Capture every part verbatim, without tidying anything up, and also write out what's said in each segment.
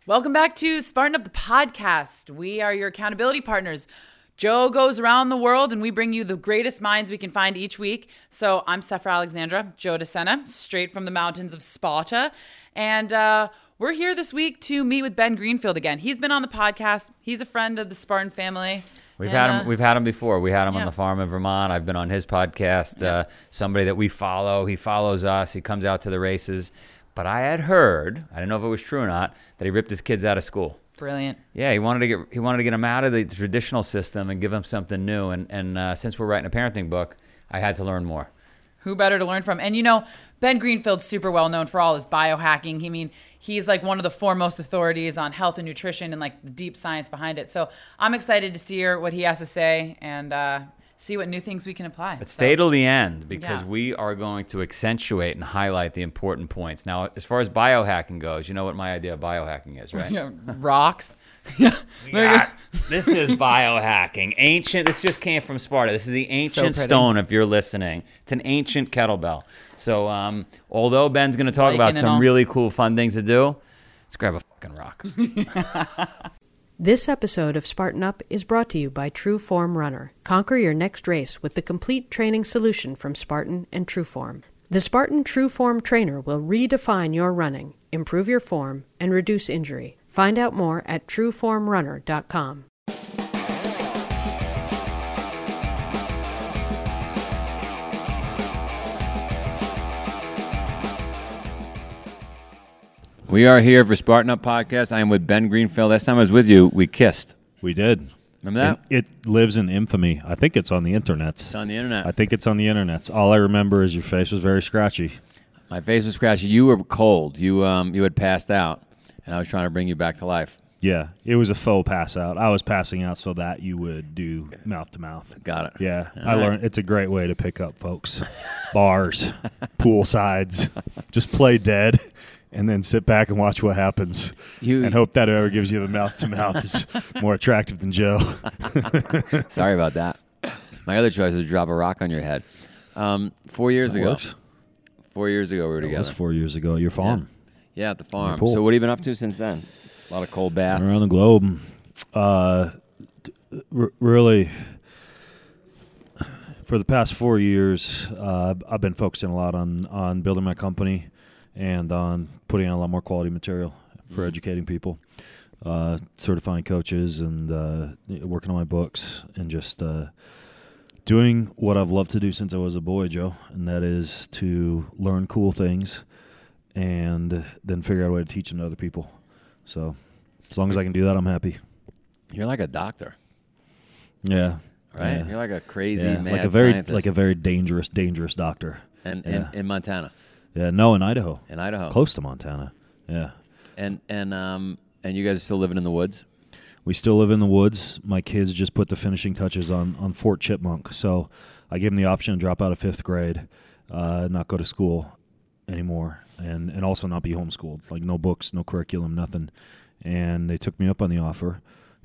Welcome back to Spartan Up the podcast. We are your accountability partners. Joe goes around the world and we bring you the greatest minds we can find each week. So I'm Sephra Alexandra, Joe DeSena, straight from the mountains of Sparta. And uh, we're here this week to meet with Ben Greenfield again. He's been on the podcast. He's a friend of the Spartan family. We've and, had him. uh, We've had him before. We had him yeah. on the farm in Vermont. I've been on his podcast. Yeah. Uh, somebody that we follow. He follows us. He comes out to the races. But I had heard, I didn't know if it was true or not, that he ripped his kids out of school. Brilliant. Yeah, he wanted to get he wanted to get them out of the traditional system and give them something new. And and uh, since we're writing a parenting book, I had to learn more. Who better to learn from? And you know, Ben Greenfield's super well known for all his biohacking. I mean, he's like one of the foremost authorities on health and nutrition and like the deep science behind it. So I'm excited to see what he has to say and uh, see what new things we can apply. But So- stay till the end because Yeah. we are going to accentuate and highlight the important points. Now, as far as biohacking goes, you know what my idea of biohacking is, right? Yeah, rocks. Yeah, this is biohacking. Ancient. This just came from Sparta. This is the ancient pretty. stone, if you're listening. It's an ancient kettlebell. So, um, although Ben's going to talk Lichen about and some all. really cool, fun things to do, let's grab a fucking rock. This episode of Spartan Up is brought to you by True Form Runner. Conquer your next race with the complete training solution from Spartan and True Form. The Spartan True Form Trainer will redefine your running, improve your form, and reduce injury. Find out more at true form runner dot com. We are here for Spartan Up Podcast. I am with Ben Greenfield. Last time I was with you, we kissed. We did. Remember that? It, it lives in infamy. I think it's on the internet. It's on the internet. I think it's on the internet. All I remember is your face was very scratchy. My face was scratchy. You were cold. You um you had passed out, and I was trying to bring you back to life. Yeah, it was a faux pass out. I was passing out so that you would do mouth to mouth. Got it. Yeah, All I right. learned it's a great way to pick up folks. Bars, pool sides, just play dead, and then sit back and watch what happens. You and hope that whoever gives you the mouth to mouth is more attractive than Joe. Sorry about that. My other choice was to drop a rock on your head. Um, four years That ago. works. Four years ago we were That together. was four years ago at your farm. Yeah, at the farm. pool. So what have you been up to since then? A lot of cold baths. Around the globe. Uh, r- really, for the past four years, uh, I've been focusing a lot on, on building my company and on putting out a lot more quality material for Mm. educating people, uh, certifying coaches, and uh, working on my books, and just uh, doing what I've loved to do since I was a boy, Joe, and that is to learn cool things and then figure out a way to teach them to other people. So as long as I can do that, I'm happy. You're like a doctor, Yeah. right? Yeah. You're like a crazy Yeah, mad like a very scientist. like a very dangerous, dangerous doctor. and yeah. in, in Montana, Yeah, no, in Idaho, in Idaho, close to Montana. Yeah, and and um and you guys are still living in the woods. we still live in the woods. My kids just put the finishing touches on on Fort Chipmunk, so I gave them the option to drop out of fifth grade, uh, not go to school anymore, and and also not be homeschooled, like no books, no curriculum, nothing. And they took me up on the offer.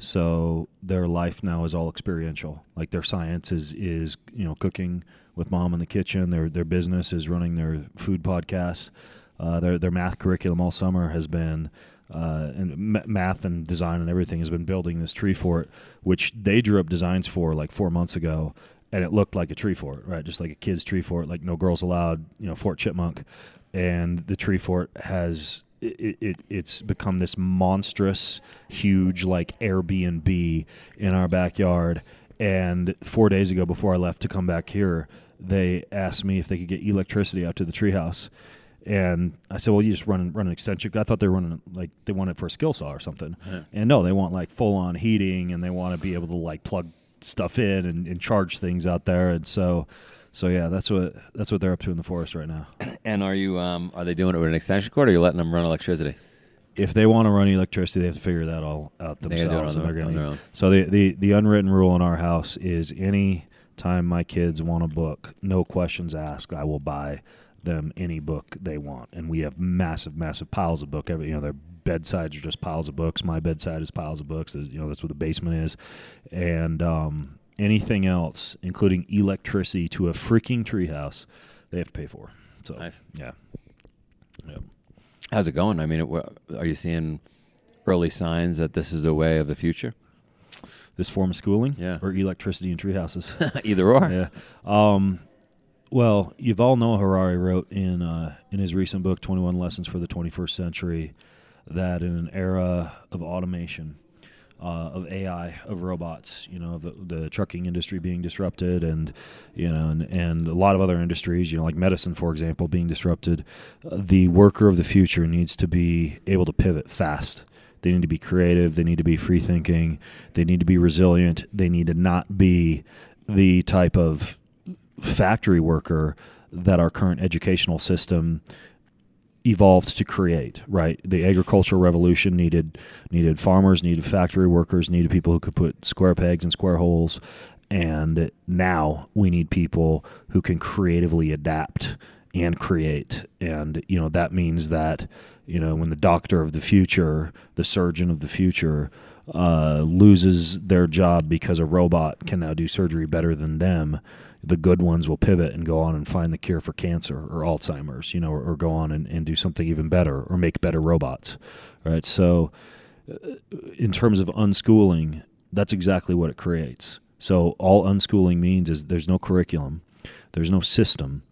So their life now is all experiential. Like their science is, is you know, cooking with mom in the kitchen. Their their business is running their food podcast. Uh, their their math curriculum all summer has been, uh, and m- math and design and everything has been building this tree fort, which they drew up designs for like four months ago, and it looked like a tree fort, right? Just like a kid's tree fort, like no girls allowed, you know, Fort Chipmunk. And the tree fort has it, it it's become this monstrous, huge like Airbnb in our backyard. And four days ago, before I left to come back here, they asked me if they could get electricity out to the treehouse. And I said, well, you just run run an extension. I thought they were running like they want it for a skill saw or something. Yeah. And no, they want like full on heating, and they want to be able to like plug stuff in and, and charge things out there. And so. So yeah, that's what that's what they're up to in the forest right now. And are you um are they doing it with an extension cord, or are you letting them run electricity? If they want to run electricity, they have to figure that all out They gotta do it themselves. on and they're their- gonna on their need- own. So the, the the unwritten rule in our house is any time my kids want a book, no questions asked, I will buy them any book they want. And we have massive, massive piles of book. Every you know, their bedsides are just piles of books. My bedside is piles of books. There's, you know, that's what the basement is, and um. Anything else, including electricity to a freaking treehouse, they have to pay for. So, Nice. yeah. Yep. How's it going? I mean, it, are you seeing early signs that this is the way of the future? This form of schooling, Yeah. or electricity in tree houses. Either or. Yeah. Um, well, Yuval Noah Harari wrote in uh, in his recent book, twenty-one Lessons for the twenty-first Century, that in an era of automation, uh, of A I, of robots, you know, the, the trucking industry being disrupted, and you know, and, and a lot of other industries, you know, like medicine, for example, being disrupted, uh, the worker of the future needs to be able to pivot fast. They need to be creative. They need to be free thinking. They need to be resilient. They need to not be the type of factory worker that our current educational system evolved to create, right? The agricultural revolution needed needed farmers, needed factory workers, needed people who could put square pegs in square holes. And now we need people who can creatively adapt and create. And, you know, that means that, you know, when the doctor of the future, the surgeon of the future, uh, loses their job because a robot can now do surgery better than them, the good ones will pivot and go on and find the cure for cancer or Alzheimer's, you know, or, or go on and, and do something even better or make better robots, right? So uh, in terms of unschooling, that's exactly what it creates. So all unschooling means is there's no curriculum, there's no system.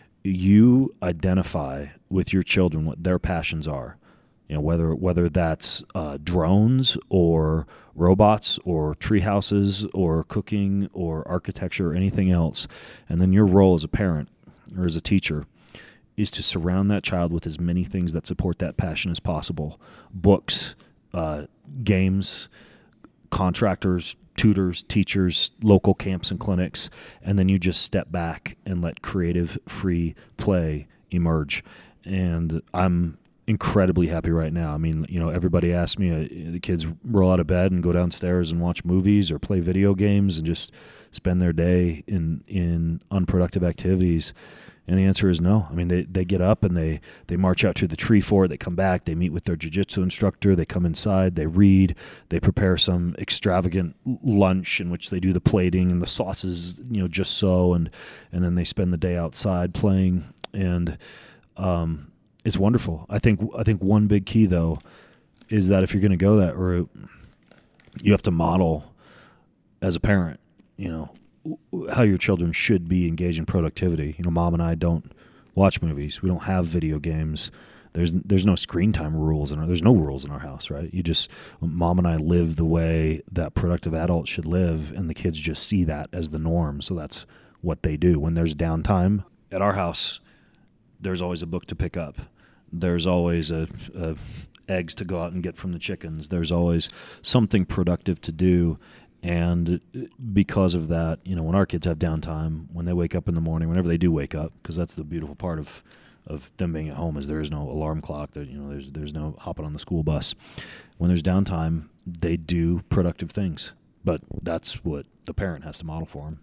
You identify with your children what their passions are, you know, whether whether that's uh, drones or robots or tree houses or cooking or architecture or anything else. And then your role as a parent or as a teacher is to surround that child with as many things that support that passion as possible. Books, uh, games, contractors, tutors, teachers, local camps and clinics, and then you just step back and let creative, free play emerge. And I'm incredibly happy right now. I mean, you know, everybody asks me, uh, the kids roll out of bed and go downstairs and watch movies or play video games and just spend their day in in unproductive activities. And the answer is no. I mean, they, they get up and they, they march out to the tree fort. They come back. They meet with their jiu-jitsu instructor. They come inside. They read. They prepare some extravagant lunch in which they do the plating and the sauces, you know, just so. And, and then they spend the day outside playing. And um, it's wonderful. I think I think one big key, though, is that if you're going to go that route, you have to model as a parent, you know, how your children should be engaged in productivity. You know, mom and I don't watch movies. We don't have video games. There's there's no screen time rules, and there's no rules in our house, right? You just, mom and I live the way that productive adults should live, and the kids just see that as the norm. So that's what they do. When there's downtime at our house, there's always a book to pick up. There's always a, a eggs to go out and get from the chickens. There's always something productive to do. And because of that, you know, when our kids have downtime, when they wake up in the morning, whenever they do wake up, because that's the beautiful part of, of them being at home is there is no alarm clock. There, you know, there's there's no hopping on the school bus. When there's downtime, they do productive things. But that's what the parent has to model for them.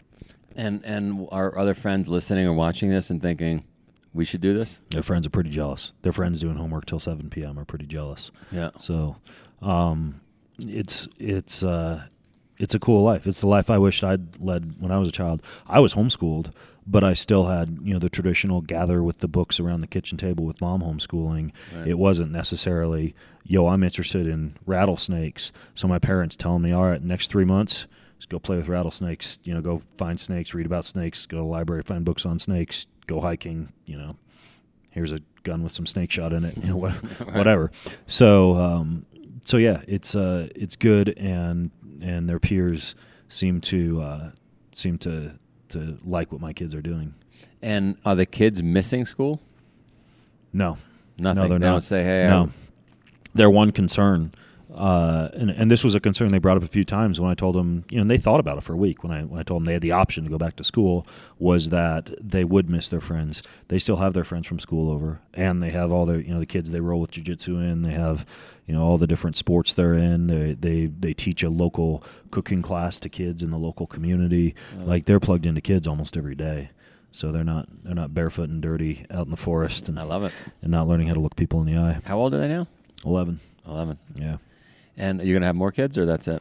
And and are other friends listening or watching this and thinking, we should do this? Their friends are pretty jealous. Their friends doing homework till seven p.m. are pretty jealous. Yeah. So um, it's it's uh, it's a cool life. It's the life I wished I'd led when I was a child. I was homeschooled, but I still had, you know, the traditional gather with the books around the kitchen table with mom homeschooling. Right. It wasn't necessarily, yo, I'm interested in rattlesnakes. So my parents telling me, all right, next three months, just go play with rattlesnakes, you know, go find snakes, read about snakes, go to the library, find books on snakes, go hiking, you know, here's a gun with some snake shot in it, you know, what, right. whatever. So, um, so yeah, it's, uh, it's good. And, and their peers seem to, uh, seem to, to like what my kids are doing. And are the kids missing school? No. Nothing. No, they're they not. don't say, hey, no. I'm... Their one concern, uh, and, and this was a concern they brought up a few times when I told them, you know, and they thought about it for a week when I when I told them they had the option to go back to school, was that they would miss their friends. They still have their friends from school over, and they have all their, you know, the kids they roll with jiu-jitsu in. They have, you know, all the different sports they're in. They they, they teach a local cooking class to kids in the local community. Oh. Like, they're plugged into kids almost every day. So they're not they're not barefoot and dirty out in the forest. And I love it. And not learning how to look people in the eye. How old are they now? Eleven. Eleven. Yeah. And are you gonna have more kids, or that's it?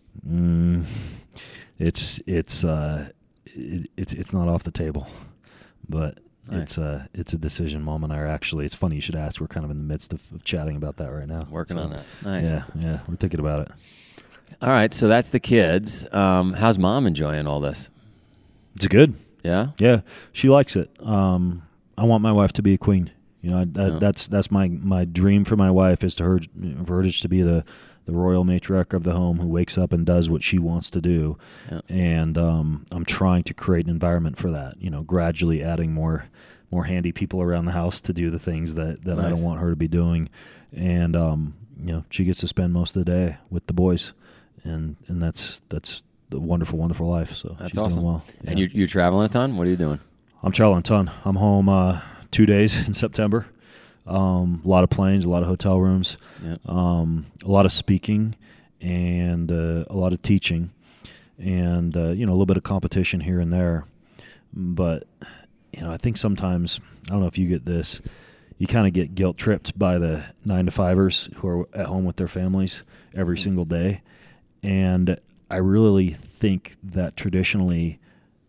Mm, it's it's uh, it, it's it's not off the table, but Nice. it's a it's a decision Mom and I are actually. It's funny you should ask. We're kind of in the midst of, of chatting about that right now. Working So, on that. Nice. Yeah, yeah, we're thinking about it. All right, so that's the kids. Um, how's Mom enjoying all this? It's good. Yeah? Yeah, she likes it. Um, I want my wife to be a queen. You know, that, Yeah. that's that's my my dream for my wife is to her for her just to be the the royal matriarch of the home who wakes up and does what she wants to do. Yeah. And um, I'm trying to create an environment for that. You know, gradually adding more more handy people around the house to do the things that, that I Nice. don't want her to be doing. And um, you know, she gets to spend most of the day with the boys, and and that's that's the wonderful, wonderful life. So That's she's awesome. doing well. And Yeah. you you traveling a ton? What are you doing? I'm traveling a ton. I'm home uh, two days in September. Um, a lot of planes, a lot of hotel rooms, Yeah. um, a lot of speaking, and uh, a lot of teaching, and uh, you know, a little bit of competition here and there. But you know, I think sometimes, I don't know if you get this, you kind of get guilt tripped by the nine to fivers who are at home with their families every single day, and I really think that traditionally,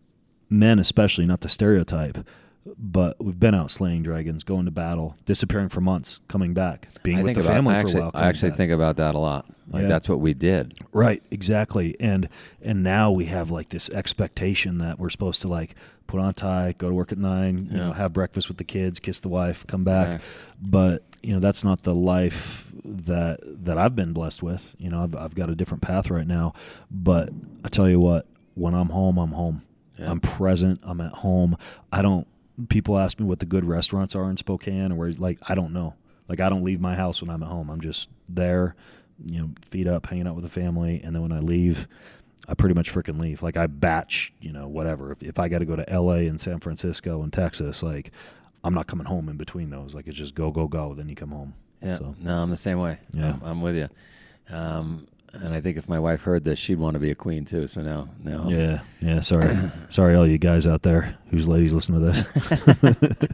men especially, not the stereotype, but we've been out slaying dragons, going to battle, disappearing for months, coming back, being I with think the about, family I actually, for a while. I coming actually back. think about that a lot. Like Yeah. that's what we did. Right, exactly. And and now we have like this expectation that we're supposed to like put on a tie, go to work at nine, you Yeah. know, have breakfast with the kids, kiss the wife, come back. Right. But you know, that's not the life that that I've been blessed with. You know, I've I've got a different path right now. But I tell you what, when I'm home, I'm home. Yeah. I'm present. I'm at home. I don't. People ask me what the good restaurants are in Spokane, or where like I don't know. Like I don't leave my house when I'm at home. I'm just there, you know, feet up, hanging out with the family, and then when I leave, I pretty much freaking leave. Like I batch, you know, whatever. If if I got to go to L A and San Francisco and Texas, like I'm not coming home in between those. Like it's just go go go. Then you come home. Yeah. So No, I'm the same way. Yeah. I'm, I'm with you. Um, and I think if my wife heard this, she'd want to be a queen too. So now, now. yeah, yeah. Sorry, sorry, all you guys out there whose ladies listen to this.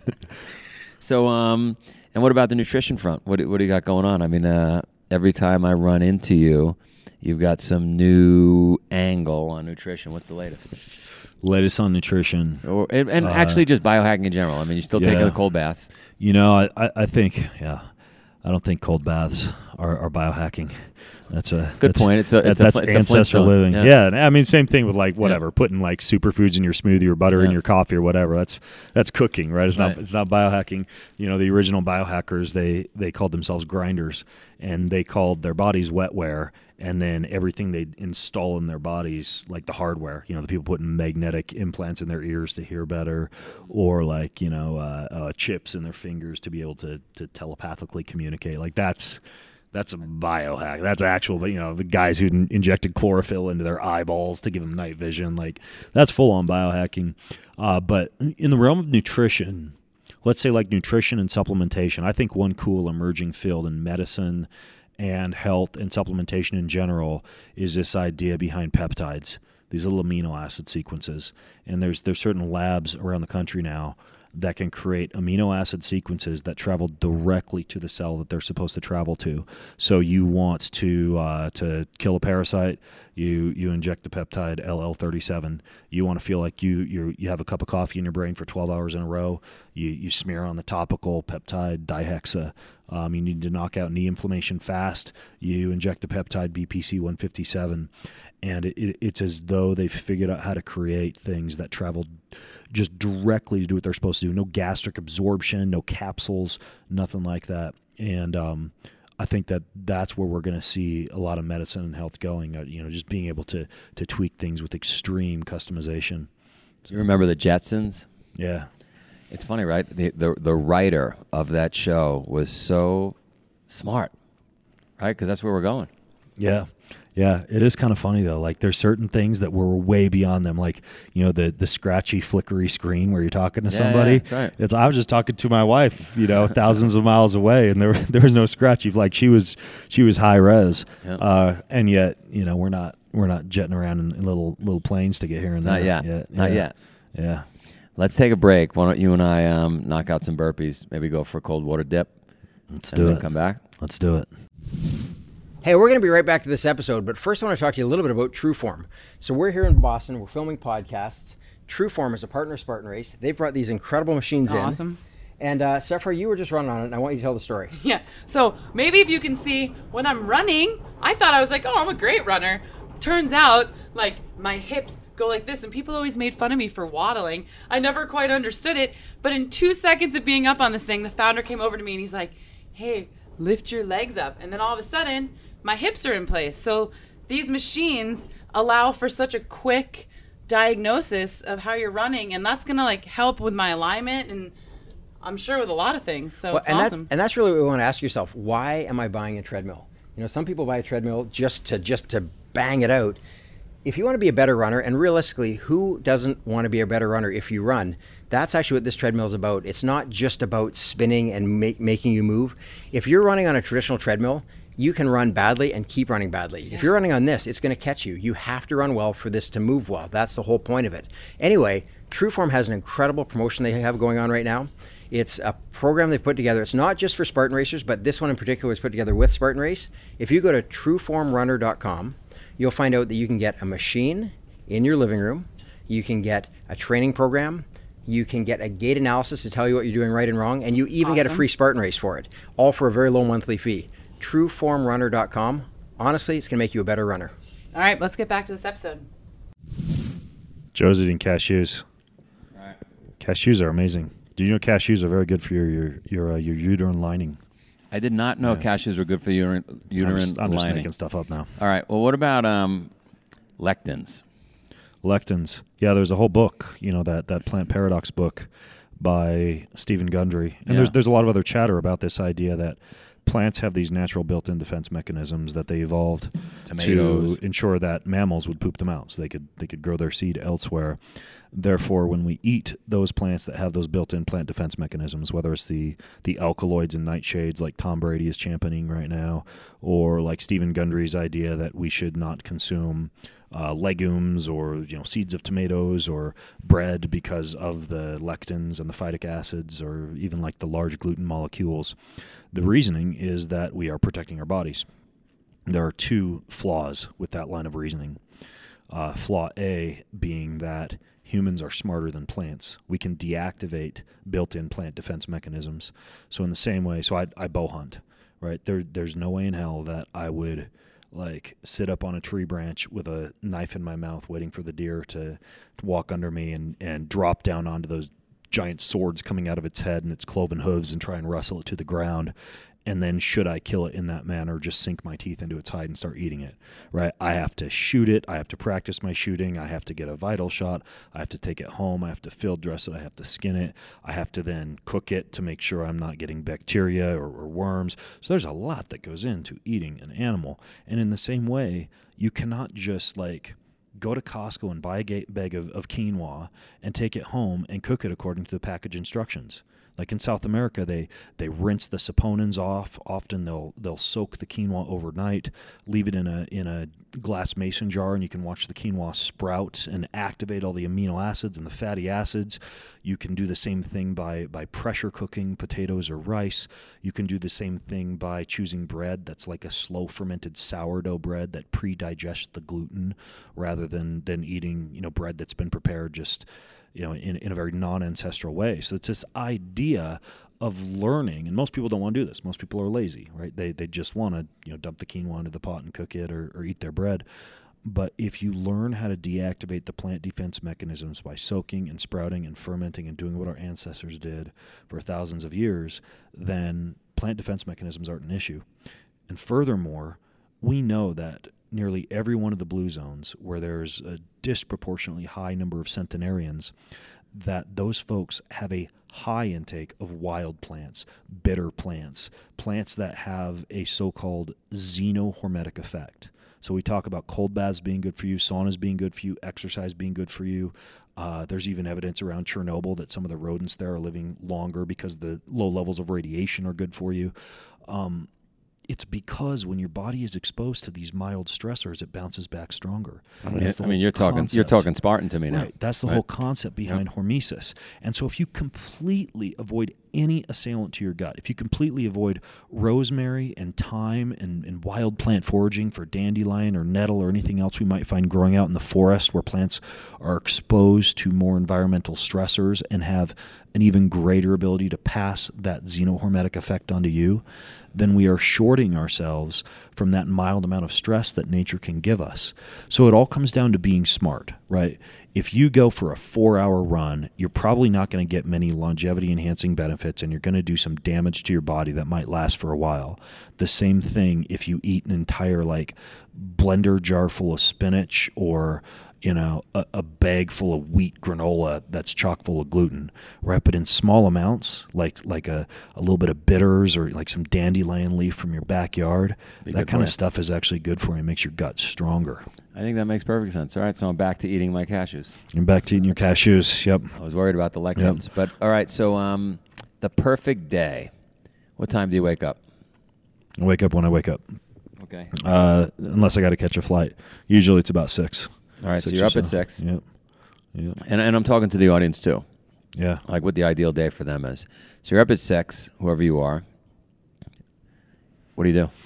So, um, and what about the nutrition front? What do- what do you got going on? I mean, uh, every time I run into you, you've got some new angle on nutrition. What's the latest? Latest on nutrition. Or and, and Uh, actually just biohacking in general. I mean, you're still taking yeah. the cold baths. You know, I, I, I think, yeah, I don't think cold baths are, are biohacking. That's a Good that's, point. It's a- that- it's a that's fl- it's a ancestral Flintstone. living. Yeah. Yeah. and I mean, same thing with like whatever, putting like superfoods in your smoothie or butter in Yeah. your coffee or whatever. That's that's cooking, right? It's Right. not it's not biohacking. You know, the original biohackers they they called themselves grinders, and they called their bodies wetware, and then everything they install in their bodies, like the hardware. You know, the people putting magnetic implants in their ears to hear better, or like you know uh, uh, chips in their fingers to be able to to telepathically communicate. Like that's. That's a biohack. That's actual, but you know, the guys who in- injected chlorophyll into their eyeballs to give them night vision, like that's full on biohacking. Uh, but in the realm of nutrition, let's say like nutrition and supplementation, I think one cool emerging field in medicine and health and supplementation in general is this idea behind peptides, these little amino acid sequences. And there's there's certain labs around the country now that can create amino acid sequences that travel directly to the cell that they're supposed to travel to. So you want to uh, to kill a parasite, you you inject the peptide L L thirty-seven. You want to feel like you you you have a cup of coffee in your brain for twelve hours in a row. You you smear on the topical peptide dihexa. Um, you need to knock out knee inflammation fast. You inject the peptide B P C one fifty-seven, and it, it, it's as though they've figured out how to create things that travel just directly to do what they're supposed to do. No gastric absorption, no capsules, nothing like that. And um, I think that that's where we're going to see a lot of medicine and health going. Uh, you know, just being able to to tweak things with extreme customization. You remember the Jetsons? Yeah. It's funny, right? The, the the writer of that show was so smart, right? Because that's where we're going. Yeah. Yeah, it is kind of funny though. Like there's certain things that were way beyond them. Like, you know, the the scratchy, flickery screen where you're talking to Yeah, somebody. yeah, that's right. It's I was just talking to my wife, you know, thousands of miles away, and there there was no scratchy. Like she was she was high res, Yeah. uh, and yet you know we're not we're not jetting around in, in little little planes to get here and Not there. yet. Yeah, Not yeah. yet. Yeah, Let's take a break. Why don't you and I um, knock out some burpees? Maybe go for a cold water dip. let's and do then it. come back. Let's do it. Hey, we're going to be right back to this episode, but first I want to talk to you a little bit about Trueform. So we're here in Boston. We're filming podcasts. TrueForm is a partner of Spartan Race. They've brought these incredible machines in. Awesome. And uh, Sephra, you were just running on it, and I want you to tell the story. Yeah. So maybe if you can see when I'm running, I thought I was like, oh, I'm a great runner. Turns out, like, my hips go like this, and people always made fun of me for waddling. I never quite understood it. But in two seconds of being up on this thing, the founder came over to me and he's like, hey, lift your legs up. And then all of a sudden, my hips are in place. So these machines allow for such a quick diagnosis of how you're running, and that's going to like help with my alignment and I'm sure with a lot of things. So well, it's and awesome. That, and that's really what we want to ask yourself. Why am I buying a treadmill? You know, some people buy a treadmill just to just to bang it out. If you want to be a better runner, and realistically, who doesn't want to be a better runner if you run? That's actually what this treadmill is about. It's not just about spinning and make, making you move. If you're running on a traditional treadmill, you can run badly and keep running badly. Yeah. If you're running on this, it's going to catch you. You have to run well for this to move well. That's the whole point of it. Anyway, TrueForm has an incredible promotion they have going on right now. It's a program they've put together. It's not just for Spartan racers, but this one in particular is put together with Spartan Race. If you go to true form runner dot com, you'll find out that you can get a machine in your living room. You can get a training program. You can get a gait analysis to tell you what you're doing right and wrong. And you even awesome. get a free Spartan Race for it, all for a very low monthly fee. true form runner dot com. Honestly, it's going to make you a better runner. All right, let's get back to this episode. Joe's eating cashews. All right. Cashews are amazing. Do you know cashews are very good for your your your, uh, your uterine lining? I did not know yeah. cashews were good for uterine uterine I'm just, I'm lining. just making stuff up now. All right. Well, what about um, lectins? Lectins. Yeah, there's a whole book, you know, that, that Plant Paradox book by Stephen Gundry. And yeah. there's there's a lot of other chatter about this idea that plants have these natural built-in defense mechanisms that they evolved Tomatoes. to ensure that mammals would poop them out, so they could they could grow their seed elsewhere. Therefore, when we eat those plants that have those built-in plant defense mechanisms, whether it's the the alkaloids and nightshades like Tom Brady is championing right now, or like Stephen Gundry's idea that we should not consume uh, legumes or you know seeds of tomatoes or bread because of the lectins and the phytic acids, or even like the large gluten molecules. The reasoning is that we are protecting our bodies. There are two flaws with that line of reasoning. Uh, flaw A being that humans are smarter than plants. We can deactivate built-in plant defense mechanisms. So in the same way, so I, I bow hunt, right? There, there's no way in hell that I would like sit up on a tree branch with a knife in my mouth waiting for the deer to, to walk under me and, and drop down onto those giant swords coming out of its head and its cloven hooves and try and wrestle it to the ground. And then should I kill it in that manner, just sink my teeth into its hide and start eating it, right? I have to shoot it. I have to practice my shooting. I have to get a vital shot. I have to take it home. I have to field dress it. I have to skin it. I have to then cook it to make sure I'm not getting bacteria or, or worms. So there's a lot that goes into eating an animal. And in the same way, you cannot just like go to Costco and buy a bag of, of quinoa and take it home and cook it according to the package instructions. Like in South America, they, they rinse the saponins off. Often they'll they'll soak the quinoa overnight, leave it in a in a glass mason jar, and you can watch the quinoa sprout and activate all the amino acids and the fatty acids. You can do the same thing by, by pressure cooking potatoes or rice. You can do the same thing by choosing bread that's like a slow fermented sourdough bread that pre-digests the gluten, rather than than eating you know bread that's been prepared just you know, in, in a very non-ancestral way. So it's this idea of learning, and most people don't want to do this. Most people are lazy, right? They they just want to, you know, dump the quinoa into the pot and cook it or, or eat their bread. But if you learn how to deactivate the plant defense mechanisms by soaking and sprouting and fermenting and doing what our ancestors did for thousands of years, then plant defense mechanisms aren't an issue. And furthermore, we know that nearly every one of the blue zones where there's a disproportionately high number of centenarians, that those folks have a high intake of wild plants, bitter plants, plants that have a so-called xenohormetic effect. So we talk about cold baths being good for you, saunas being good for you, exercise being good for you. Uh, there's even evidence around Chernobyl that some of the rodents there are living longer because the low levels of radiation are good for you. Um, It's because when your body is exposed to these mild stressors, it bounces back stronger. I mean, I mean you're talking concept. you're talking Spartan to me now. Right. That's the right. whole concept behind yep. hormesis. And so if you completely avoid any assailant to your gut. If you completely avoid rosemary and thyme and, and wild plant foraging for dandelion or nettle or anything else we might find growing out in the forest where plants are exposed to more environmental stressors and have an even greater ability to pass that xenohormetic effect onto you, then we are shorting ourselves from that mild amount of stress that nature can give us. So it all comes down to being smart, right? If you go for a four-hour run, you're probably not going to get many longevity-enhancing benefits, and you're going to do some damage to your body that might last for a while. The same thing if you eat an entire, like, blender jar full of spinach or, you know, a, a bag full of wheat granola that's chock full of gluten, right? But in small amounts, like like a, a little bit of bitters or like some dandelion leaf from your backyard, Be that good kind for of you. stuff is actually good for you. It makes your gut stronger. I think that makes perfect sense. All right, so I'm back to eating my cashews. And back to eating your cashews. Yep. I was worried about the lectins. But, all right, so um, the perfect day. What time do you wake up? I wake up when I wake up, Okay. uh, unless I got to catch a flight. Usually it's about six. All right, so Six you're or up at six. Yep. Yep. And, and I'm talking to the audience, too, Yeah. like what the ideal day for them is. So you're up at six, whoever you are. What do you do?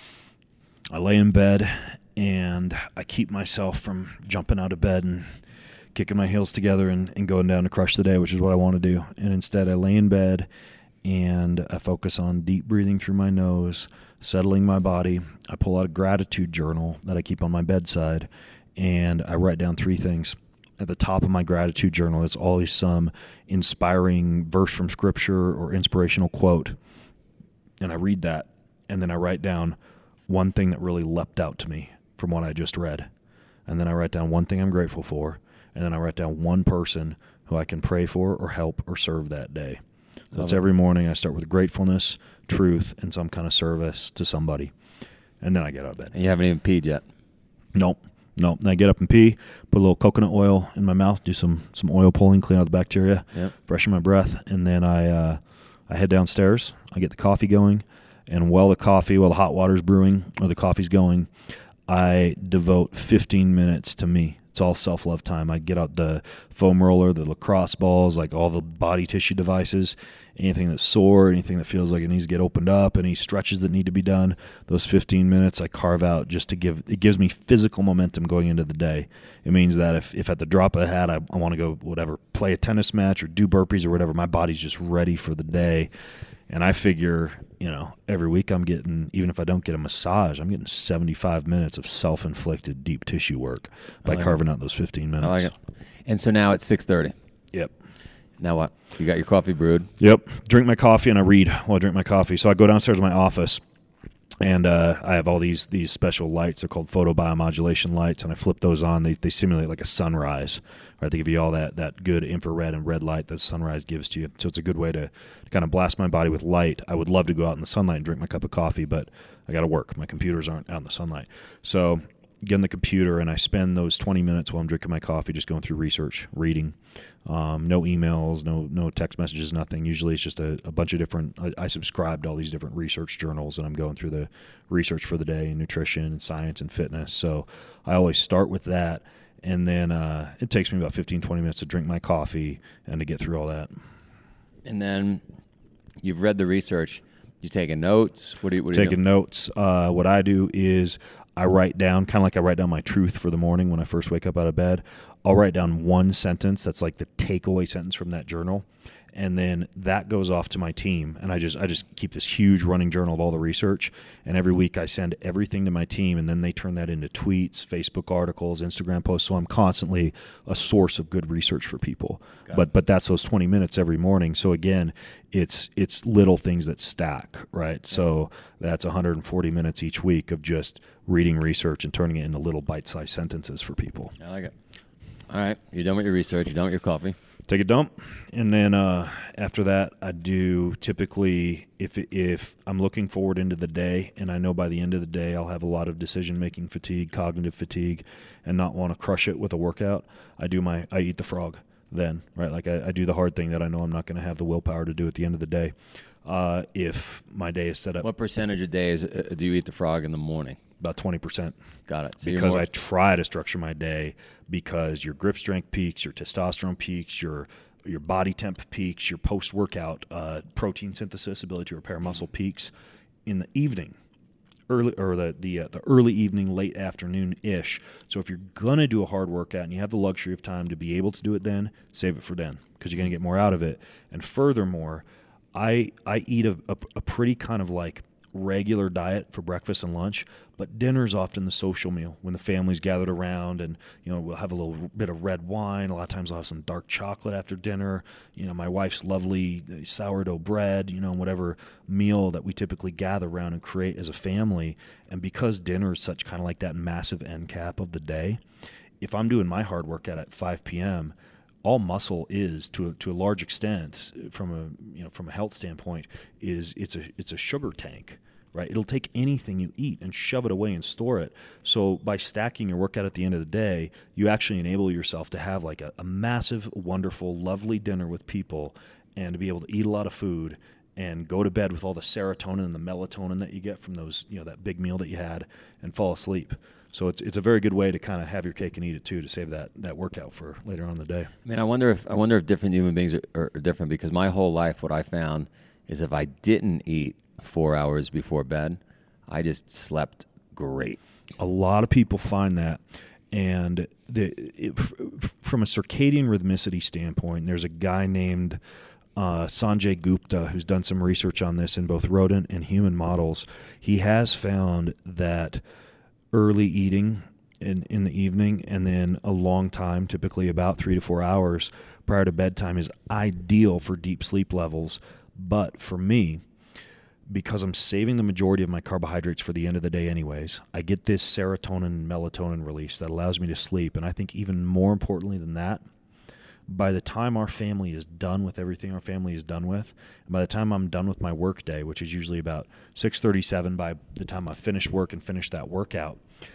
I lay in bed and I keep myself from jumping out of bed and kicking my heels together and, and going down to crush the day, which is what I want to do. And instead I lay in bed and I focus on deep breathing through my nose, settling my body. I pull out a gratitude journal that I keep on my bedside, and I write down three things. At the top of my gratitude journal is always some inspiring verse from scripture or inspirational quote. And I read that, and then I write down one thing that really leapt out to me from what I just read. And then I write down one thing I'm grateful for, and then I write down one person who I can pray for or help or serve that day. So that's it. every morning. I start with gratefulness, truth, and some kind of service to somebody. And then I get out of bed. And you haven't even peed yet. Nope. Nope. And I get up and pee, put a little coconut oil in my mouth, do some, some oil pulling, clean out the bacteria, Yep. freshen my breath, and then I uh, I head downstairs. I get the coffee going, and while the coffee, while the hot water's brewing or the coffee's going, I devote fifteen minutes to me. It's all self-love time. I get out the foam roller, the lacrosse balls, like all the body tissue devices, anything that's sore, anything that feels like it needs to get opened up, any stretches that need to be done. Those fifteen minutes I carve out just to give, it gives me physical momentum going into the day. It means that if, if at the drop of a hat I, I want to go, whatever, play a tennis match or do burpees or whatever, my body's just ready for the day. And I figure, you know, every week I'm getting, even if I don't get a massage, I'm getting seventy-five minutes of self-inflicted deep tissue work by like carving out those fifteen minutes. I like it. And so now it's six thirty. Yep. Now what? You got your coffee brewed. Yep. Drink my coffee and I read while I drink my coffee. So I go downstairs to my office, and uh, I have all these these special lights. They're called photobiomodulation lights, and I flip those on. They they simulate like a sunrise. Right? They give you all that, that good infrared and red light that sunrise gives to you. So it's a good way to, to kind of blast my body with light. I would love to go out in the sunlight and drink my cup of coffee, but I got to work. My computers aren't out in the sunlight. So get in the computer, and I spend those twenty minutes while I'm drinking my coffee just going through research, reading. Um, no emails, no no text messages, nothing. Usually it's just a, a bunch of different, I, I subscribe to all these different research journals, and I'm going through the research for the day in nutrition and science and fitness. So I always start with that, and then uh, it takes me about fifteen, twenty minutes to drink my coffee and to get through all that. And then you've read the research. You taking notes? What do you, what do you Taking do? notes. Uh, what I do is I write down, kind of like I write down my truth for the morning when I first wake up out of bed. I'll write down one sentence that's like the takeaway sentence from that journal, and then that goes off to my team. And I just I just keep this huge running journal of all the research, and every week I send everything to my team, and then they turn that into tweets, Facebook articles, Instagram posts. So I'm constantly a source of good research for people. Got But it. but that's those twenty minutes every morning. So again, it's it's little things that stack, right? So that's one hundred forty minutes each week of just reading research and turning it into little bite-sized sentences for people. I like it. All right. You're done with your research. You're done with your coffee. Take a dump, and then uh, after that, I do typically, if if I'm looking forward into the day, and I know by the end of the day I'll have a lot of decision-making fatigue, cognitive fatigue, and not want to crush it with a workout, I do my I eat the frog then, right? Like I, I do the hard thing that I know I'm not going to have the willpower to do at the end of the day. Uh, if my day is set up What percentage of days uh, do you eat the frog in the morning? about twenty percent. Got it. So you're Because more- I try to structure my day because your grip strength peaks, your testosterone peaks, your your body temp peaks, your post-workout uh, protein synthesis, ability to repair muscle peaks in the evening, early or the the, uh, the early evening, late afternoon-ish. So if you're going to do a hard workout and you have the luxury of time to be able to do it then, save it for then because you're going to get more out of it. And furthermore, I I eat a, a, a pretty kind of like regular diet for breakfast and lunch, but dinner's often the social meal when the family's gathered around, and you know we'll have a little bit of red wine. A lot of times I'll have some dark chocolate after dinner. You know, my wife's lovely sourdough bread. You know, whatever meal that we typically gather around and create as a family. And because dinner is such kind of like that massive end cap of the day, if I'm doing my hard workout at five p.m., all muscle is, to a, to a large extent, from a you know from a health standpoint, is it's a it's a sugar tank, right? It'll take anything you eat and shove it away and store it. So by stacking your workout at the end of the day, you actually enable yourself to have like a, a massive, wonderful, lovely dinner with people, and to be able to eat a lot of food and go to bed with all the serotonin and the melatonin that you get from those you know that big meal that you had, and fall asleep. So it's it's a very good way to kind of have your cake and eat it too, to save that, that workout for later on in the day. I mean, I wonder if I wonder if different human beings are, are, are different, because my whole life, what I found is if I didn't eat four hours before bed, I just slept great. A lot of people find that, and the it, from a circadian rhythmicity standpoint, there's a guy named uh, Sanjay Gupta who's done some research on this in both rodent and human models. He has found that early eating in, in the evening and then a long time, typically about three to four hours prior to bedtime, is ideal for deep sleep levels. But for me, because I'm saving the majority of my carbohydrates for the end of the day anyways, I get this serotonin and melatonin release that allows me to sleep. And I think even more importantly than that, by the time our family is done with everything our family is done with, and by the time I'm done with my work day, which is usually about six thirty-seven, by the time I finish work and finish that workout,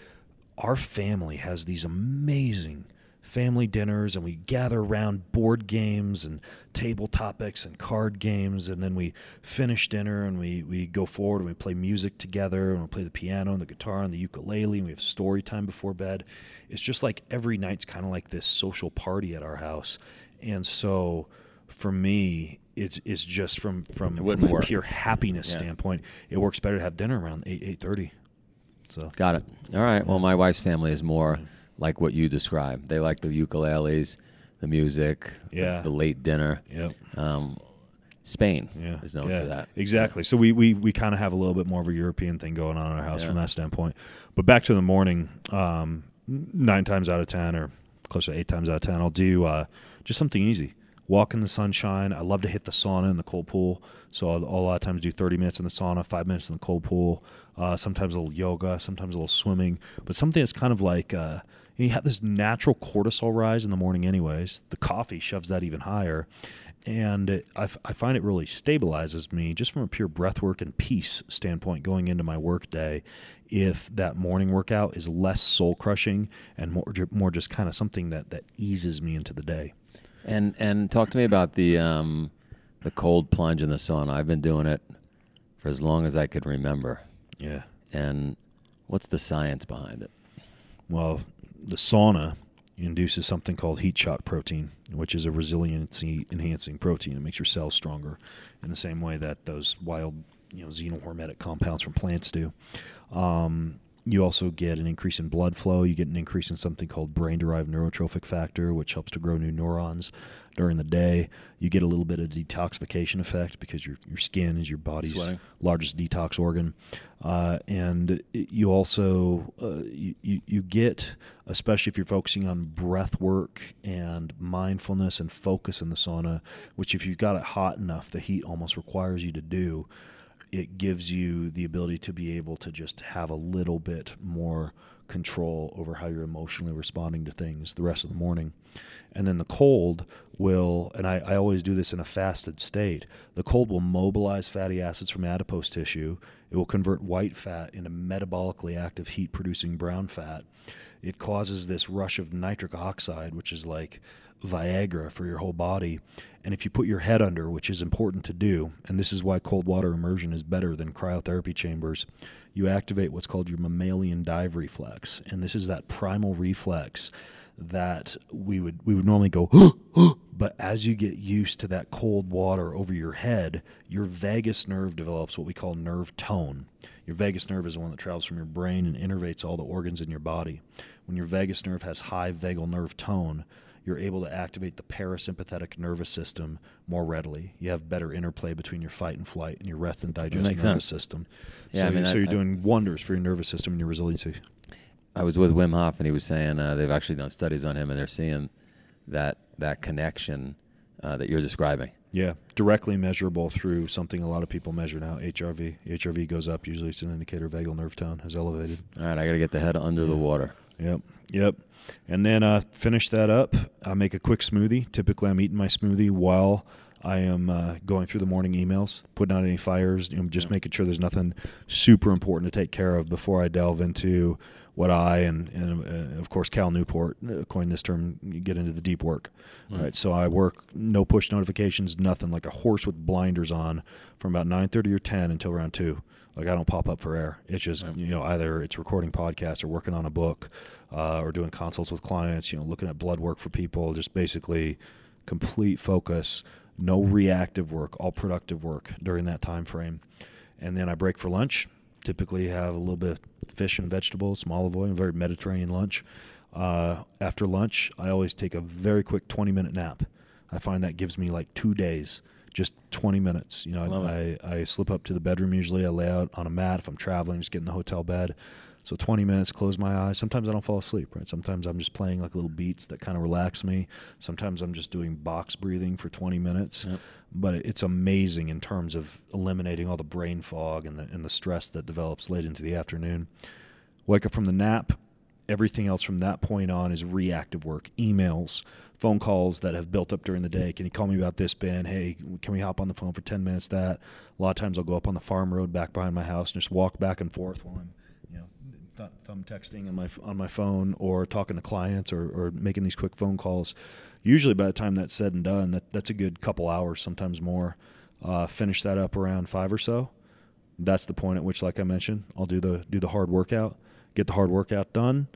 our family has these amazing family dinners, and we gather around board games and table topics and card games, and then we finish dinner and we, we go forward and we play music together, and we play the piano and the guitar and the ukulele, and we have story time before bed. It's just like every night's kind of like this social party at our house. And so for me, it's it's just from, from, from a work. pure happiness Yeah. standpoint, it works better to have dinner around eight, eight thirty. So Got it. All right. Well, my wife's family is more like what you described. They like the ukuleles, the music, Yeah. the, the late dinner. Yep. Um, Spain Yeah, is known yeah, for that. Exactly. So we, we, we kind of have a little bit more of a European thing going on in our house Yeah. from that standpoint. But back to the morning, um, nine times out of ten, or close to eight times out of ten, I'll do uh, just something easy. Walk in the sunshine. I love to hit the sauna and the cold pool. So I'll, I'll a lot of times do thirty minutes in the sauna, five minutes in the cold pool, uh, sometimes a little yoga, sometimes a little swimming. But something that's kind of like uh, you have this natural cortisol rise in the morning anyways. The coffee shoves that even higher. And it, I, f- I find it really stabilizes me just from a pure breath work and peace standpoint going into my work day. If that morning workout is less soul crushing and more, more just kind of something that, that eases me into the day. And and talk to me about the um, the cold plunge in the sauna. I've been doing it for as long as I could remember. Yeah. And what's the science behind it? Well, the sauna induces something called heat shock protein, which is a resiliency-enhancing protein. It makes your cells stronger in the same way that those wild, you know, xenohormetic compounds from plants do. Um, you also get an increase in blood flow. You get an increase in something called brain-derived neurotrophic factor, which helps to grow new neurons during the day. You get a little bit of detoxification effect because your your skin is your body's Sweating. largest detox organ. Uh, and it- you also, uh, you, you, you get, especially if you're focusing on breath work and mindfulness and focus in the sauna, which if you've got it hot enough, the heat almost requires you to do, it gives you the ability to be able to just have a little bit more control over how you're emotionally responding to things the rest of the morning. And then the cold will, and I, I always do this in a fasted state, the cold will mobilize fatty acids from adipose tissue. It will convert white fat into metabolically active heat-producing brown fat. It causes this rush of nitric oxide, which is like Viagra for your whole body. And if you put your head under, which is important to do, and this is why cold water immersion is better than cryotherapy chambers, you activate what's called your mammalian dive reflex. And this is that primal reflex that we would we would normally go, but as you get used to that cold water over your head, your vagus nerve develops what we call nerve tone. Your vagus nerve is the one that travels from your brain and innervates all the organs in your body. When your vagus nerve has high vagal nerve tone, you're able to activate the parasympathetic nervous system more readily. You have better interplay between your fight and flight and your rest and digest nervous sense. system. Yeah, so, I mean, you're, so I- you're I- doing wonders for your nervous system and your resiliency. I was with Wim Hof, and he was saying uh, they've actually done studies on him, and they're seeing that that connection uh, that you're describing. Yeah, directly measurable through something a lot of people measure now, H R V. H R V goes up. Usually it's an indicator vagal nerve tone is elevated. All right, I got to get the head under the water. Yep, yep. And then uh, finish that up. I make a quick smoothie. Typically, I'm eating my smoothie while I am uh, going through the morning emails, putting out any fires, you know, just making sure there's nothing super important to take care of before I delve into what I and, and uh, of course, Cal Newport uh, coined this term, you get into the deep work. Right. Right. So I work no push notifications, nothing, like a horse with blinders on from about nine thirty or ten until around two. Like I don't pop up for air. It's just, Right. you know, either it's recording podcasts or working on a book uh, or doing consults with clients, you know, looking at blood work for people, just basically complete focus, no reactive work, all productive work during that time frame. And then I break for lunch. Typically have a little bit of fish and vegetables, some olive oil, a very Mediterranean lunch. Uh, after lunch, I always take a very quick twenty-minute nap. I find that gives me like two days, just twenty minutes. You know, Love I, I, I slip up to the bedroom usually. I lay out on a mat if I'm traveling, just get in the hotel bed. So twenty minutes, close my eyes. Sometimes I don't fall asleep, right? Sometimes I'm just playing like little beats that kind of relax me. Sometimes I'm just doing box breathing for twenty minutes. Yep. But it's amazing in terms of eliminating all the brain fog and the, and the stress that develops late into the afternoon. Wake up from the nap. Everything else from that point on is reactive work, emails, phone calls that have built up during the day. Can you call me about this, Ben? Hey, can we hop on the phone for ten minutes? That a lot of times I'll go up on the farm road back behind my house and just walk back and forth while I'm, you know, th- thumb texting on my on my phone or talking to clients or, or making these quick phone calls. Usually by the time that's said and done, that, that's a good couple hours, sometimes more. Uh, finish that up around five or so. That's the point at which, like I mentioned, I'll do the do the hard workout, get the hard workout done,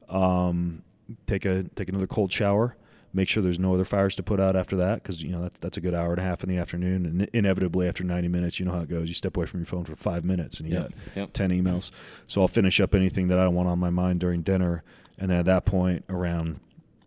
um, take a take another cold shower, make sure there's no other fires to put out after that, because you know that's that's a good hour and a half in the afternoon, and inevitably after ninety minutes, you know how it goes. You step away from your phone for five minutes and you Yep, got yep. ten emails. So I'll finish up anything that I don't want on my mind during dinner, and then at that point, around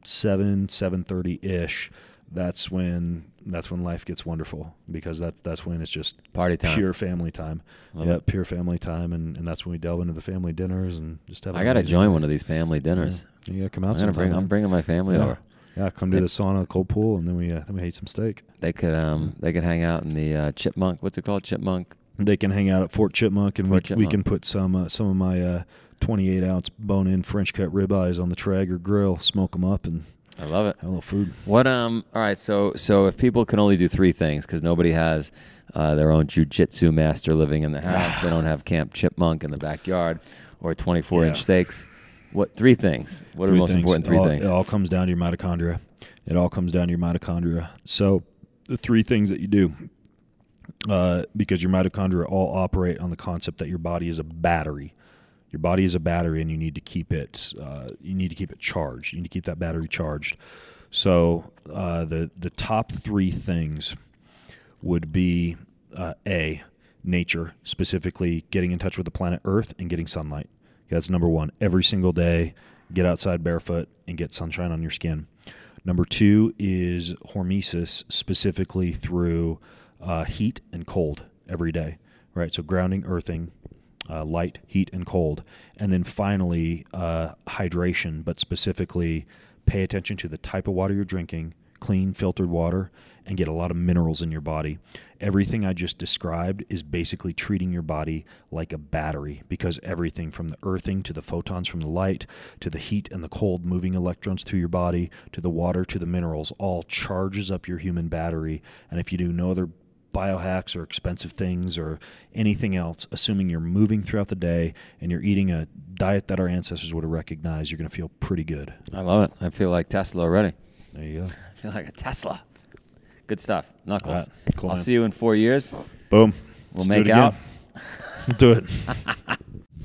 seven seven thirty ish, that's when that's when life gets wonderful, because that's that's when it's just Party time. pure family time. Love Yeah, it. pure family time, and, and that's when we delve into the family dinners and just have. I got to join one of these family dinners. Yeah, you gotta come out I'm gonna sometime. bring. I'm man. bringing my family yeah. over. Yeah, come to the sauna, the cold pool, and then we uh, then we eat some steak. They could um they could hang out in the uh, Chipmunk. What's it called? Chipmunk. They can hang out at Fort Chipmunk, and Fort we we Chipmunk. can put some uh, some of my uh, twenty-eight ounce bone-in French cut ribeyes on the Traeger grill, smoke them up, and I love it. have a little food. What um? All right. So so if people can only do three things because nobody has uh, their own jujitsu master living in the house, they don't have Camp Chipmunk in the backyard, or twenty-four inch Yeah. steaks. What three things? What are Three the most things. important three It all, things? It all comes down to your mitochondria. It all comes down to your mitochondria. So the three things that you do, uh, because your mitochondria all operate on the concept that your body is a battery. Your body is a battery, and you need to keep it. Uh, you need to keep it charged. You need to keep that battery charged. So uh, the the top three things would be uh, a nature, specifically getting in touch with the planet Earth and getting sunlight. Okay, that's number one. Every single day, get outside barefoot and get sunshine on your skin. Number two is hormesis, specifically through uh, heat and cold every day, right? So grounding, earthing, uh, light, heat, and cold. And then finally, uh, hydration, but specifically pay attention to the type of water you're drinking, clean, filtered water, and get a lot of minerals in your body. Everything I just described is basically treating your body like a battery, because everything from the earthing to the photons from the light to the heat and the cold moving electrons through your body to the water to the minerals all charges up your human battery. And if you do no other biohacks or expensive things or anything else, assuming you're moving throughout the day and you're eating a diet that our ancestors would have recognized, you're going to feel pretty good. I love it. I feel like Tesla already. There you go. I feel like a Tesla. Good stuff. Knuckles. All right, cool, I'll man. see you in four years. Boom. We'll Let's do make it out. again. Do it.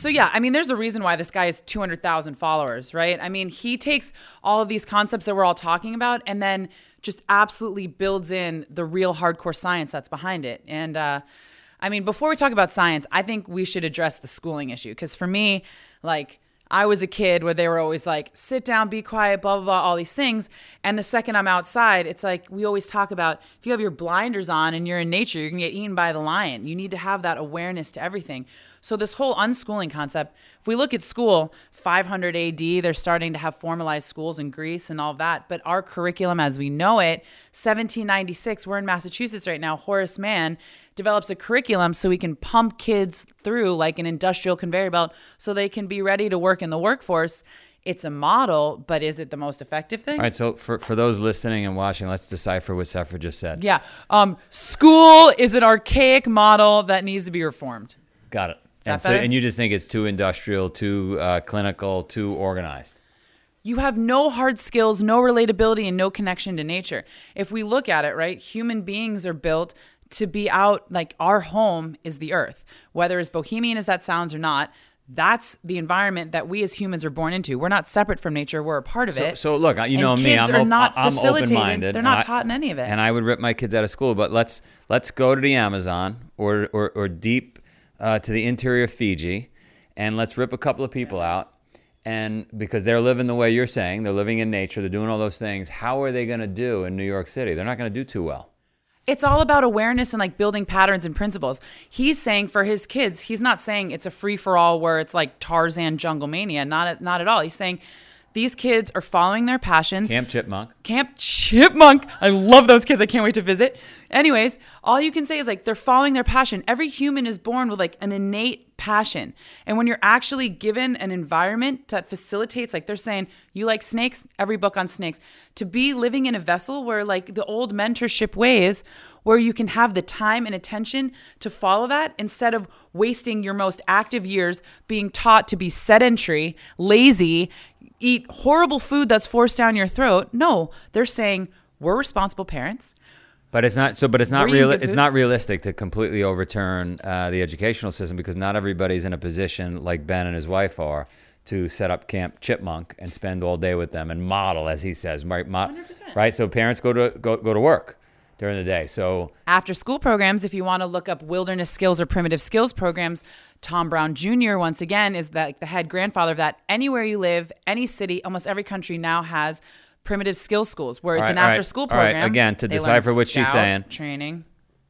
So yeah, I mean, there's a reason why this guy has two hundred thousand followers, right? I mean, he takes all of these concepts that we're all talking about and then just absolutely builds in the real hardcore science that's behind it. And uh, I mean, before we talk about science, I think we should address the schooling issue. Because for me, like, I was a kid where they were always like, sit down, be quiet, blah, blah, blah, all these things. And the second I'm outside, it's like we always talk about if you have your blinders on and you're in nature, you're going to get eaten by the lion. You need to have that awareness to everything. So this whole unschooling concept, if we look at school, five hundred A D, they're starting to have formalized schools in Greece and all of that. But our curriculum as we know it, seventeen ninety-six, we're in Massachusetts right now, Horace Mann develops a curriculum so we can pump kids through like an industrial conveyor belt so they can be ready to work in the workforce. It's a model, but is it the most effective thing? All right, so for, for those listening and watching, let's decipher what Sephra just said. Yeah. Um, school is an archaic model that needs to be reformed. Got it. that And so, better? and you just think it's too industrial, too uh, clinical, too organized. You have no hard skills, no relatability, and no connection to nature. If we look at it, right, human beings are built to be out, like our home is the earth. Whether as bohemian as that sounds or not, that's the environment that we as humans are born into. We're not separate from nature. We're a part of So, it. so look, you And know me, kids I'm, are op- not I'm facilitated. open-minded. They're and not I- taught in any of it. And I would rip my kids out of school, but let's let's go to the Amazon or or, or deep uh, to the interior of Fiji, and let's rip a couple of people out. And because they're living the way you're saying, they're living in nature, they're doing all those things, how are they going to do in New York City? They're not going to do too well. It's all about awareness and like building patterns and principles. He's saying for his kids, he's not saying it's a free for all where it's like Tarzan jungle mania. Not at, not at all. He's saying these kids are following their passions. Camp Chipmunk. Camp Chipmunk. I love those kids. I can't wait to visit. Anyways, all you can say is like they're following their passion. Every human is born with like an innate passion. And when you're actually given an environment that facilitates, like they're saying, you like snakes, every book on snakes, to be living in a vessel where like the old mentorship ways, where you can have the time and attention to follow that instead of wasting your most active years being taught to be sedentary, lazy, eat horrible food that's forced down your throat. No, they're saying we're responsible parents. But it's not so. But it's not Were you real. good It's food? not realistic to completely overturn uh, the educational system because not everybody's in a position like Ben and his wife are to set up Camp Chipmunk and spend all day with them and model, as he says, right? Mo- one hundred percent. right. So parents go to go go to work during the day. So After school programs, if you want to look up wilderness skills or primitive skills programs, Tom Brown Junior once again is the, the head grandfather of that. Anywhere you live, any city, almost every country now has primitive skills schools where it's All an right, all right, after school all right. program. Again, to They learn decipher what she's scout saying. Training.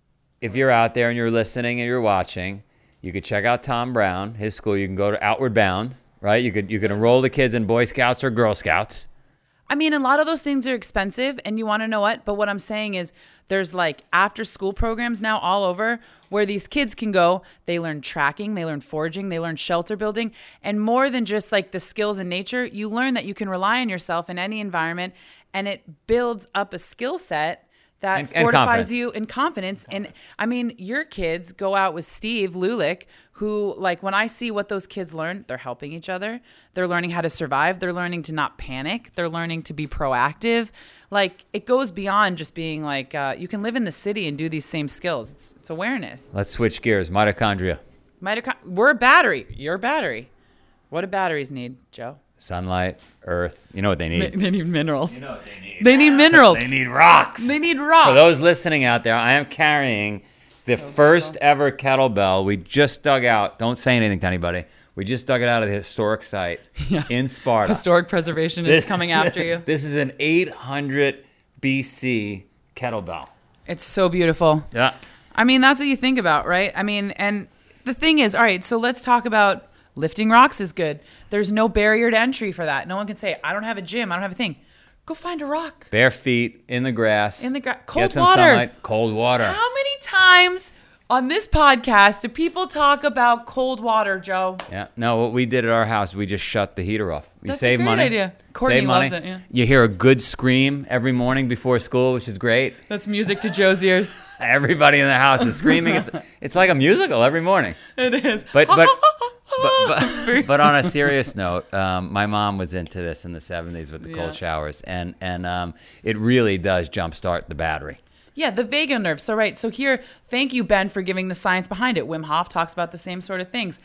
if you're out there and you're listening and you're watching, you could check out Tom Brown, his school. You can go to Outward Bound, right? You could you could enroll the kids in Boy Scouts or Girl Scouts. I mean, a lot of those things are expensive, and you want to know what? But what I'm saying is there's like after school programs now all over where these kids can go. They learn tracking, they learn foraging, they learn shelter building, and more than just like the skills in nature, you learn that you can rely on yourself in any environment, and it builds up a skill set that And- and fortifies confidence. you in confidence. And I mean, your kids go out with Steve Lulick, who, like, when I see what those kids learn, they're helping each other. They're learning how to survive. They're learning to not panic. They're learning to be proactive. Like, it goes beyond just being like, uh, you can live in the city and do these same skills. It's, it's awareness. Let's switch gears. Mitochondria, Mitochondria. We're a battery. You're a battery. What do batteries need, Joe? sunlight, earth. You know what they need? They need minerals. You know what they need? They need minerals. They need rocks. They need rocks. For those listening out there, I am carrying the first ever kettlebell we just dug out. Don't say anything to anybody. We just dug it out of the historic site Yeah. in Sparta. Historic preservation is coming after you. This is an eight hundred B C kettlebell. It's so beautiful. Yeah. I mean, that's what you think about, right? I mean, and the thing is, all right, so let's talk about lifting rocks is good. There's no barrier to entry for that. No one can say, I don't have a gym, I don't have a thing. Go find a rock. Bare feet in the grass. In the gra- Get cold some water. sunlight. Cold water. How many times on this podcast do people talk about cold water, Joe? Yeah. No, what we did at our house, we just shut the heater off. We That's a save great money. idea. Courtney Save money. loves it, yeah. You hear a good scream every morning before school, which is great. That's music to Joe's ears. Everybody in the house is screaming. It's, it's like a musical every morning. It is. But but but, but, but on a serious note, um, my mom was into this in the seventies with the Yeah. cold showers, and and um, it really does jumpstart the battery. Yeah, the vagus nerve. So, right. So here, thank you, Ben, for giving the science behind it. Wim Hof talks about the same sort of things.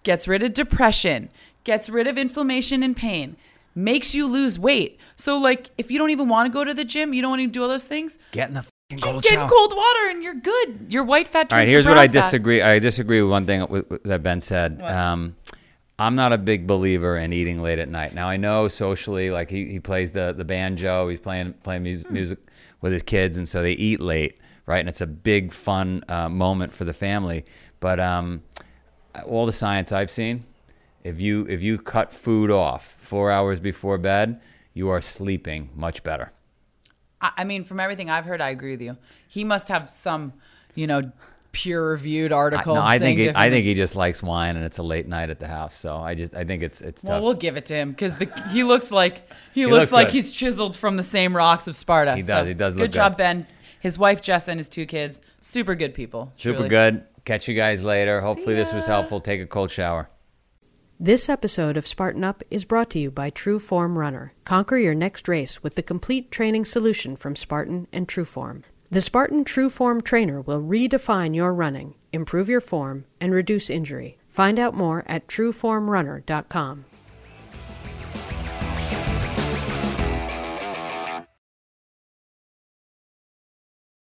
gets rid of depression, gets rid of inflammation and pain, makes you lose weight. So like if you don't even want to go to the gym, you don't want to do all those things, Get in the fucking just cold get in shower. cold water and you're good. Your white fat turns All right, to here's what brown I fat. disagree. I disagree with one thing with, with, that Ben said. What? Um, I'm not a big believer in eating late at night. Now I know socially, like he, he plays the, the banjo, he's playing playing music, Hmm. music with his kids, and so they eat late, right? And it's a big fun uh, moment for the family. But um, all the science I've seen, if you if you cut food off four hours before bed, you are sleeping much better. I I mean, from everything I've heard, I agree with you. He must have some, you know, peer-reviewed I, article. no, I think saying he, I differently. think he just likes wine, and it's a late night at the house. So I just I think it's it's Well, tough. we'll give it to him because he looks like he, He looks, looks like good. he's chiseled from the same rocks of Sparta. He does, So, he does Good look job, good. Ben. His wife Jess and his two kids, super good people. Super truly. good. Catch you guys later. Hopefully this was ya. helpful. Take a cold shower. This episode of Spartan Up is brought to you by True Form Runner. Conquer your next race with the complete training solution from Spartan and True Form. The Spartan True Form Trainer will redefine your running, improve your form, and reduce injury. Find out more at true form runner dot com.